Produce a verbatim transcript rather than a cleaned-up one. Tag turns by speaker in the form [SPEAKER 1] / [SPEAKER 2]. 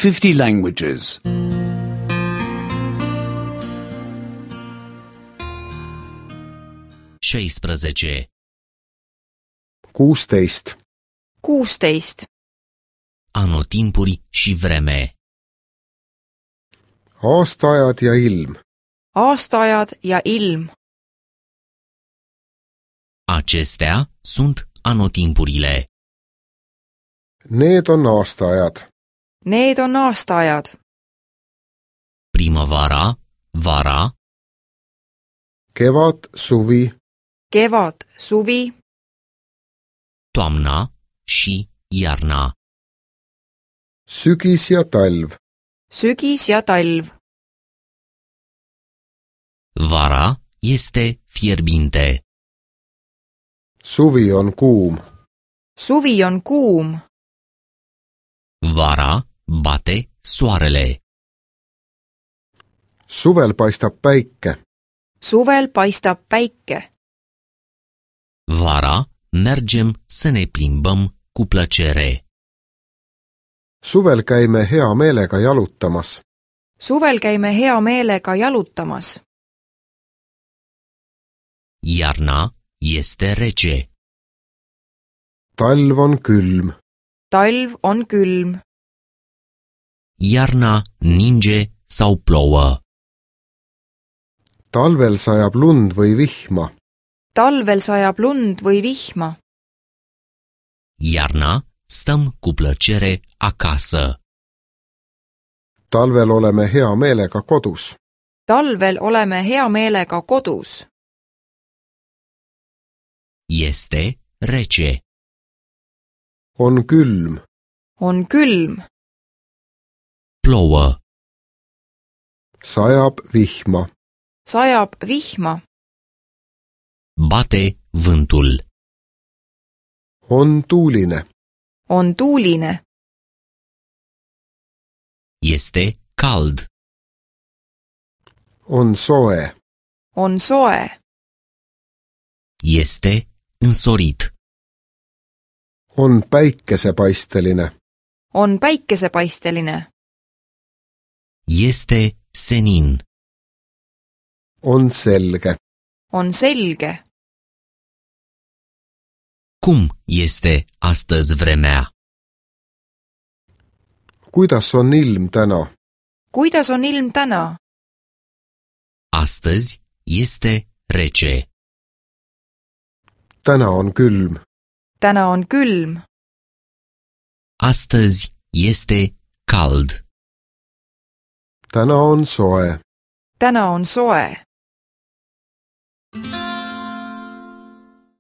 [SPEAKER 1] fifty languages.
[SPEAKER 2] șaisprezece.
[SPEAKER 3] kuusteist,
[SPEAKER 4] kuusteist,
[SPEAKER 2] Anotimpuri și vreme.
[SPEAKER 3] aastaajad ja ilm,
[SPEAKER 4] aastaajad ja ilm.
[SPEAKER 2] Acestea sunt anotimpurile.
[SPEAKER 3] need on aastaajad.
[SPEAKER 4] Need on aastaajad.
[SPEAKER 2] Primăvara, vara,
[SPEAKER 3] kevad, suvi,
[SPEAKER 4] Kevad, suvi,
[SPEAKER 2] toamna și iarna.
[SPEAKER 3] sügis ja talv,
[SPEAKER 4] sügis ja talv.
[SPEAKER 2] Vara este fierbinte.
[SPEAKER 3] suvi on kuum,
[SPEAKER 4] Suvi on kuum.
[SPEAKER 2] Vara bate soarele.
[SPEAKER 3] suvel paistab päike,
[SPEAKER 4] Suvel paistab päike.
[SPEAKER 2] Vara mergem să ne plimbăm cu plăcere.
[SPEAKER 3] suvel käime hea meelega jalutamas,
[SPEAKER 4] Suvel käime hea meelega jalutamas.
[SPEAKER 2] Iarna este rece.
[SPEAKER 3] talv on külm,
[SPEAKER 4] Talv on külm.
[SPEAKER 2] Iarna ninge sau plouă.
[SPEAKER 3] talvel sajab lund või vihma,
[SPEAKER 4] Talvel sajab lund või vihma.
[SPEAKER 2] Iarna stăm cu plăcere acasă.
[SPEAKER 3] talvel oleme hea meelega kodus,
[SPEAKER 4] Talvel oleme hea meelega kodus.
[SPEAKER 2] Este rece.
[SPEAKER 3] on külm,
[SPEAKER 4] On külm.
[SPEAKER 2] Plouă.
[SPEAKER 3] sajab vihma,
[SPEAKER 4] Sajab vihma.
[SPEAKER 2] Bate vântul.
[SPEAKER 3] on tuuline,
[SPEAKER 4] On tuuline.
[SPEAKER 2] Este cald.
[SPEAKER 3] on soe,
[SPEAKER 4] On soe.
[SPEAKER 2] Este însorit.
[SPEAKER 3] on päikesepaisteline,
[SPEAKER 4] On päikesepaisteline.
[SPEAKER 2] Este senin.
[SPEAKER 3] on selge,
[SPEAKER 4] On selge.
[SPEAKER 2] Cum este astăzi vremea?
[SPEAKER 3] kuidas on ilm täna,
[SPEAKER 4] Kuidas on ilm täna?
[SPEAKER 2] Astăzi este rece.
[SPEAKER 3] täna on külm,
[SPEAKER 4] Täna on külm.
[SPEAKER 2] Astăzi este cald.
[SPEAKER 3] täna on soe.
[SPEAKER 4] Täna on soe.